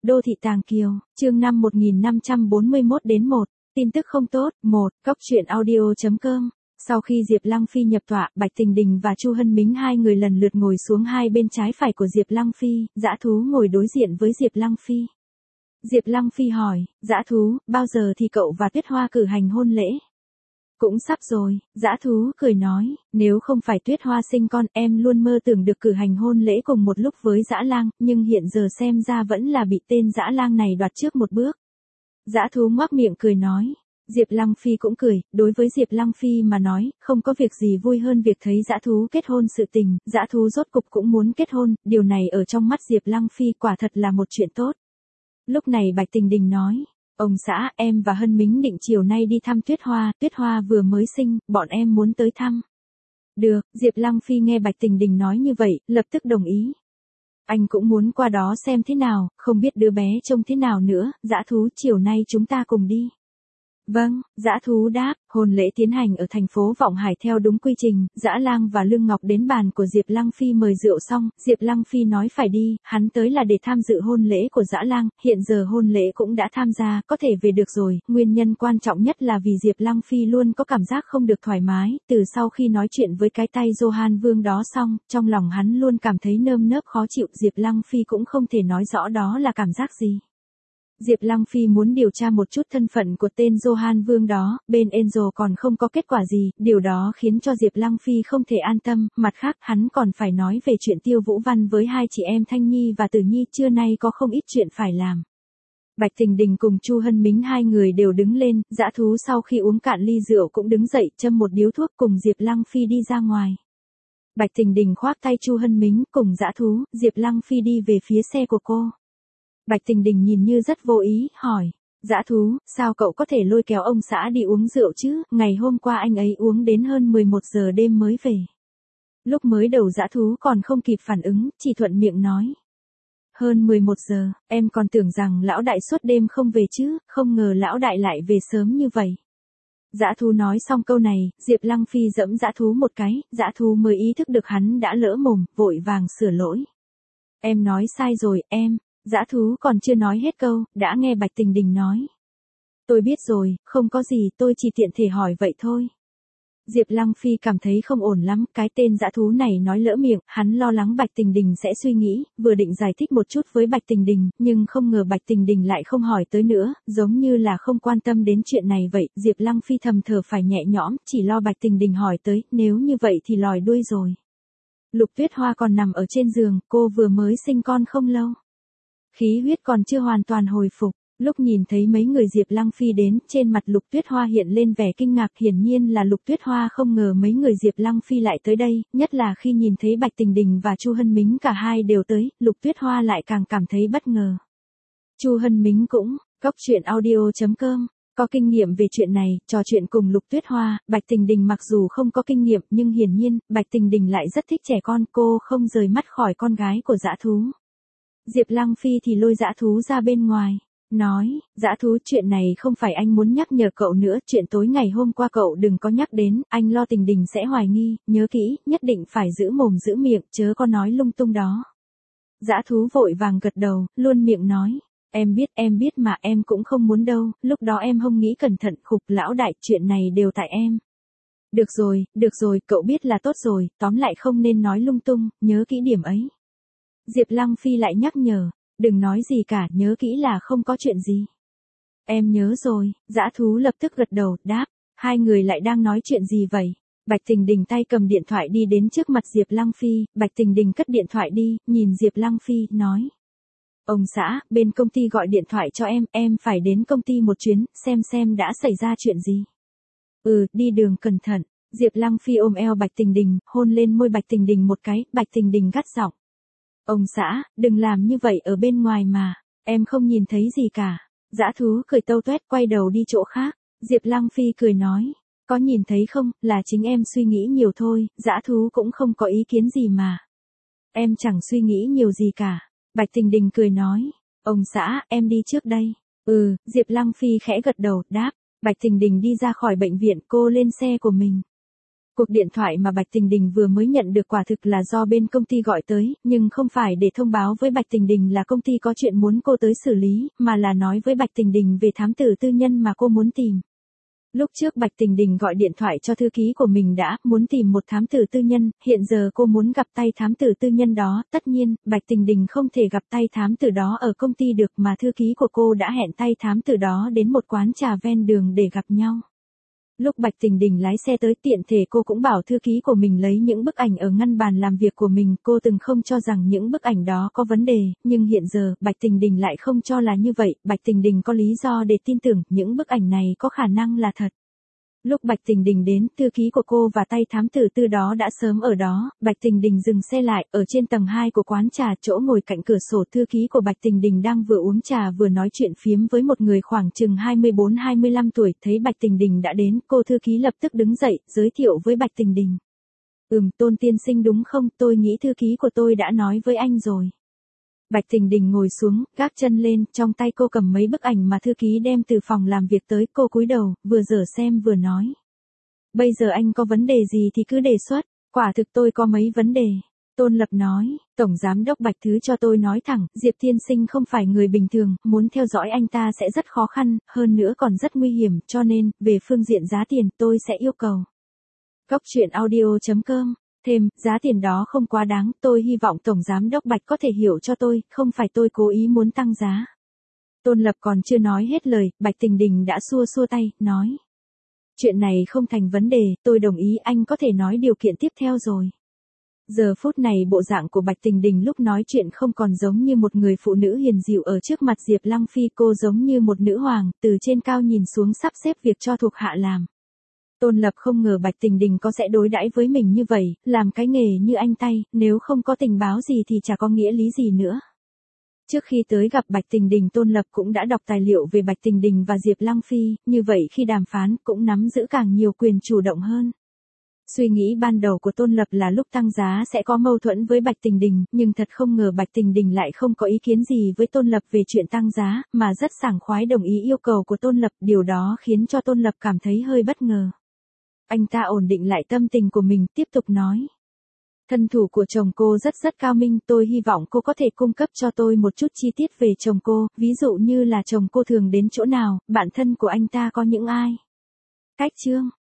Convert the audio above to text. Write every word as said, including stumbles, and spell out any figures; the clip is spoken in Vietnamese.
Đô thị Tàng Kiều, chương năm một nghìn năm trăm bốn mươi mốt đến một, tin tức không tốt, một, cốc truyện audio.com. Sau khi Diệp Lăng Phi nhập tọa, Bạch Tình Đình và Chu Hân Mính hai người lần lượt ngồi xuống hai bên trái phải của Diệp Lăng Phi, Dã Thú ngồi đối diện với Diệp Lăng Phi. Diệp Lăng Phi hỏi, Dã Thú, bao giờ thì cậu và Tuyết Hoa cử hành hôn lễ? Cũng sắp rồi, Dã Thú cười nói, nếu không phải Tuyết Hoa sinh con, em luôn mơ tưởng được cử hành hôn lễ cùng một lúc với Dã Lang, nhưng hiện giờ xem ra vẫn là bị tên Dã Lang này đoạt trước một bước. Dã Thú ngoác miệng cười nói. Diệp Lăng Phi cũng cười, đối với Diệp Lăng Phi mà nói, không có việc gì vui hơn việc thấy Dã Thú kết hôn sự tình, Dã Thú rốt cục cũng muốn kết hôn, điều này ở trong mắt Diệp Lăng Phi quả thật là một chuyện tốt. Lúc này Bạch Tình Đình nói, ông xã, em và Hân Mính định chiều nay đi thăm Tuyết Hoa, Tuyết Hoa vừa mới sinh, bọn em muốn tới thăm. Được, Diệp Lăng Phi nghe Bạch Tình Đình nói như vậy, lập tức đồng ý. Anh cũng muốn qua đó xem thế nào, không biết đứa bé trông thế nào nữa, Dã Thú chiều nay chúng ta cùng đi. Vâng, Dã Thú đáp, hôn lễ tiến hành ở thành phố Vọng Hải theo đúng quy trình, Dã Lang và Lương Ngọc đến bàn của Diệp Lăng Phi mời rượu xong, Diệp Lăng Phi nói phải đi, hắn tới là để tham dự hôn lễ của Dã Lang, hiện giờ hôn lễ cũng đã tham gia, có thể về được rồi, nguyên nhân quan trọng nhất là vì Diệp Lăng Phi luôn có cảm giác không được thoải mái, từ sau khi nói chuyện với cái tay Johan Vương đó xong, trong lòng hắn luôn cảm thấy nơm nớp khó chịu, Diệp Lăng Phi cũng không thể nói rõ đó là cảm giác gì. Diệp Lăng Phi muốn điều tra một chút thân phận của tên Johan Vương đó, bên Angel còn không có kết quả gì, điều đó khiến cho Diệp Lăng Phi không thể an tâm, mặt khác hắn còn phải nói về chuyện Tiêu Vũ Văn với hai chị em Thanh Nhi và Tử Nhi, trưa nay có không ít chuyện phải làm. Bạch Tình Đình cùng Chu Hân Mính hai người đều đứng lên, Dã Thú sau khi uống cạn ly rượu cũng đứng dậy, châm một điếu thuốc cùng Diệp Lăng Phi đi ra ngoài. Bạch Tình Đình khoác tay Chu Hân Mính cùng Dã Thú, Diệp Lăng Phi đi về phía xe của cô. Bạch Tình Đình nhìn như rất vô ý, hỏi, Dã Thú, sao cậu có thể lôi kéo ông xã đi uống rượu chứ, ngày hôm qua anh ấy uống đến hơn mười một giờ đêm mới về. Lúc mới đầu Dã Thú còn không kịp phản ứng, chỉ thuận miệng nói. Hơn mười một giờ, em còn tưởng rằng lão đại suốt đêm không về chứ, không ngờ lão đại lại về sớm như vậy. Dã Thú nói xong câu này, Diệp Lăng Phi giẫm Dã Thú một cái, Dã Thú mới ý thức được hắn đã lỡ mồm, vội vàng sửa lỗi. Em nói sai rồi, em. Dã Thú còn chưa nói hết câu, đã nghe Bạch Tình Đình nói. Tôi biết rồi, không có gì, tôi chỉ tiện thể hỏi vậy thôi. Diệp Lăng Phi cảm thấy không ổn lắm, cái tên Dã Thú này nói lỡ miệng, hắn lo lắng Bạch Tình Đình sẽ suy nghĩ, vừa định giải thích một chút với Bạch Tình Đình, nhưng không ngờ Bạch Tình Đình lại không hỏi tới nữa, giống như là không quan tâm đến chuyện này vậy, Diệp Lăng Phi thầm thở phải nhẹ nhõm, chỉ lo Bạch Tình Đình hỏi tới, nếu như vậy thì lòi đuôi rồi. Lục Tuyết Hoa còn nằm ở trên giường, cô vừa mới sinh con không lâu. Khí huyết còn chưa hoàn toàn hồi phục, lúc nhìn thấy mấy người Diệp Lăng Phi đến, trên mặt Lục Tuyết Hoa hiện lên vẻ kinh ngạc, hiển nhiên là Lục Tuyết Hoa không ngờ mấy người Diệp Lăng Phi lại tới đây, nhất là khi nhìn thấy Bạch Tình Đình và Chu Hân Mính cả hai đều tới, Lục Tuyết Hoa lại càng cảm thấy bất ngờ. Chu Hân Mính cũng, cốc truyện audio.com, có kinh nghiệm về chuyện này, trò chuyện cùng Lục Tuyết Hoa, Bạch Tình Đình mặc dù không có kinh nghiệm nhưng hiển nhiên, Bạch Tình Đình lại rất thích trẻ con, cô không rời mắt khỏi con gái của Dã Thú. Diệp Lăng Phi thì lôi Dã Thú ra bên ngoài, nói, Dã Thú, chuyện này không phải anh muốn nhắc nhở cậu nữa, chuyện tối ngày hôm qua cậu đừng có nhắc đến, anh lo Tình Đình sẽ hoài nghi, nhớ kỹ, nhất định phải giữ mồm giữ miệng, chớ có nói lung tung đó. Dã Thú vội vàng gật đầu, luôn miệng nói, em biết, em biết mà em cũng không muốn đâu, lúc đó em không nghĩ cẩn thận, khục lão đại, chuyện này đều tại em. Được rồi, được rồi, cậu biết là tốt rồi, tóm lại không nên nói lung tung, nhớ kỹ điểm ấy. Diệp Lăng Phi lại nhắc nhở, đừng nói gì cả, nhớ kỹ là không có chuyện gì. Em nhớ rồi, Dã Thú lập tức gật đầu, đáp, hai người lại đang nói chuyện gì vậy? Bạch Tình Đình tay cầm điện thoại đi đến trước mặt Diệp Lăng Phi, Bạch Tình Đình cất điện thoại đi, nhìn Diệp Lăng Phi, nói. Ông xã, bên công ty gọi điện thoại cho em, em phải đến công ty một chuyến, xem xem đã xảy ra chuyện gì. Ừ, đi đường cẩn thận, Diệp Lăng Phi ôm eo Bạch Tình Đình, hôn lên môi Bạch Tình Đình một cái, Bạch Tình Đình gắt giọng. Ông xã, đừng làm như vậy ở bên ngoài mà, em không nhìn thấy gì cả. Dã Thú cười tâu tuét quay đầu đi chỗ khác, Diệp Lăng Phi cười nói, có nhìn thấy không, là chính em suy nghĩ nhiều thôi, Dã Thú cũng không có ý kiến gì mà. Em chẳng suy nghĩ nhiều gì cả, Bạch Tình Đình cười nói, ông xã, em đi trước đây. Ừ, Diệp Lăng Phi khẽ gật đầu, đáp, Bạch Tình Đình đi ra khỏi bệnh viện, cô lên xe của mình. Cuộc điện thoại mà Bạch Tình Đình vừa mới nhận được quả thực là do bên công ty gọi tới, nhưng không phải để thông báo với Bạch Tình Đình là công ty có chuyện muốn cô tới xử lý, mà là nói với Bạch Tình Đình về thám tử tư nhân mà cô muốn tìm. Lúc trước Bạch Tình Đình gọi điện thoại cho thư ký của mình đã muốn tìm một thám tử tư nhân, hiện giờ cô muốn gặp tay thám tử tư nhân đó, tất nhiên, Bạch Tình Đình không thể gặp tay thám tử đó ở công ty được mà thư ký của cô đã hẹn tay thám tử đó đến một quán trà ven đường để gặp nhau. Lúc Bạch Tình Đình lái xe tới tiện thể cô cũng bảo thư ký của mình lấy những bức ảnh ở ngăn bàn làm việc của mình, cô từng không cho rằng những bức ảnh đó có vấn đề, nhưng hiện giờ Bạch Tình Đình lại không cho là như vậy, Bạch Tình Đình có lý do để tin tưởng những bức ảnh này có khả năng là thật. Lúc Bạch Tình Đình đến, thư ký của cô và tay thám tử tư đó đã sớm ở đó, Bạch Tình Đình dừng xe lại, ở trên tầng hai của quán trà, chỗ ngồi cạnh cửa sổ thư ký của Bạch Tình Đình đang vừa uống trà vừa nói chuyện phiếm với một người khoảng chừng hai mươi bốn hai mươi lăm tuổi, thấy Bạch Tình Đình đã đến, cô thư ký lập tức đứng dậy, giới thiệu với Bạch Tình Đình. Ừm, Tôn tiên sinh đúng không, tôi nghĩ thư ký của tôi đã nói với anh rồi. Bạch Tình Đình ngồi xuống, gác chân lên, trong tay cô cầm mấy bức ảnh mà thư ký đem từ phòng làm việc tới, cô cúi đầu, vừa dở xem vừa nói. Bây giờ anh có vấn đề gì thì cứ đề xuất, quả thực tôi có mấy vấn đề. Tôn Lập nói, Tổng Giám đốc Bạch thứ cho tôi nói thẳng, Diệp tiên sinh không phải người bình thường, muốn theo dõi anh ta sẽ rất khó khăn, hơn nữa còn rất nguy hiểm, cho nên, về phương diện giá tiền, tôi sẽ yêu cầu. Góc truyện audio chấm com. Thêm, giá tiền đó không quá đáng, tôi hy vọng Tổng Giám đốc Bạch có thể hiểu cho tôi, không phải tôi cố ý muốn tăng giá. Tôn Lập còn chưa nói hết lời, Bạch Tình Đình đã xua xua tay, nói. Chuyện này không thành vấn đề, tôi đồng ý, anh có thể nói điều kiện tiếp theo rồi. Giờ phút này bộ dạng của Bạch Tình Đình lúc nói chuyện không còn giống như một người phụ nữ hiền dịu ở trước mặt Diệp Lăng Phi, cô giống như một nữ hoàng, từ trên cao nhìn xuống sắp xếp việc cho thuộc hạ làm. Tôn Lập không ngờ Bạch Tình Đình có sẽ đối đãi với mình như vậy, làm cái nghề như anh tay, nếu không có tình báo gì thì chả có nghĩa lý gì nữa. Trước khi tới gặp Bạch Tình Đình, Tôn Lập cũng đã đọc tài liệu về Bạch Tình Đình và Diệp Lăng Phi, như vậy khi đàm phán cũng nắm giữ càng nhiều quyền chủ động hơn. Suy nghĩ ban đầu của Tôn Lập là lúc tăng giá sẽ có mâu thuẫn với Bạch Tình Đình, nhưng thật không ngờ Bạch Tình Đình lại không có ý kiến gì với Tôn Lập về chuyện tăng giá, mà rất sảng khoái đồng ý yêu cầu của Tôn Lập, điều đó khiến cho Tôn Lập cảm thấy hơi bất ngờ. Anh ta ổn định lại tâm tình của mình, tiếp tục nói. Thân thủ của chồng cô rất rất cao minh, tôi hy vọng cô có thể cung cấp cho tôi một chút chi tiết về chồng cô, ví dụ như là chồng cô thường đến chỗ nào, bạn thân của anh ta có những ai. Cách chương